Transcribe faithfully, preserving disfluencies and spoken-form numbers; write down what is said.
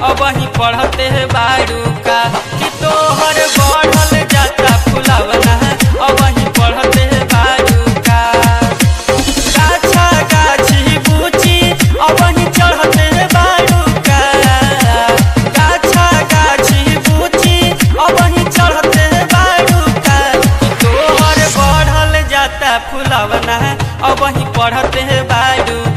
अब वही पढ़ते बारू का कि तोहर बढ़ल जाता फुलावना अब वही पढ़ते बारू का। गाछा गाछी बूची अब वही चढ़ते बारू का। गाछा गाछी बूची अब वही चढ़ते बारू का कि तोहर बढ़ल जाता फुलावना अब वही पढ़ते बारू।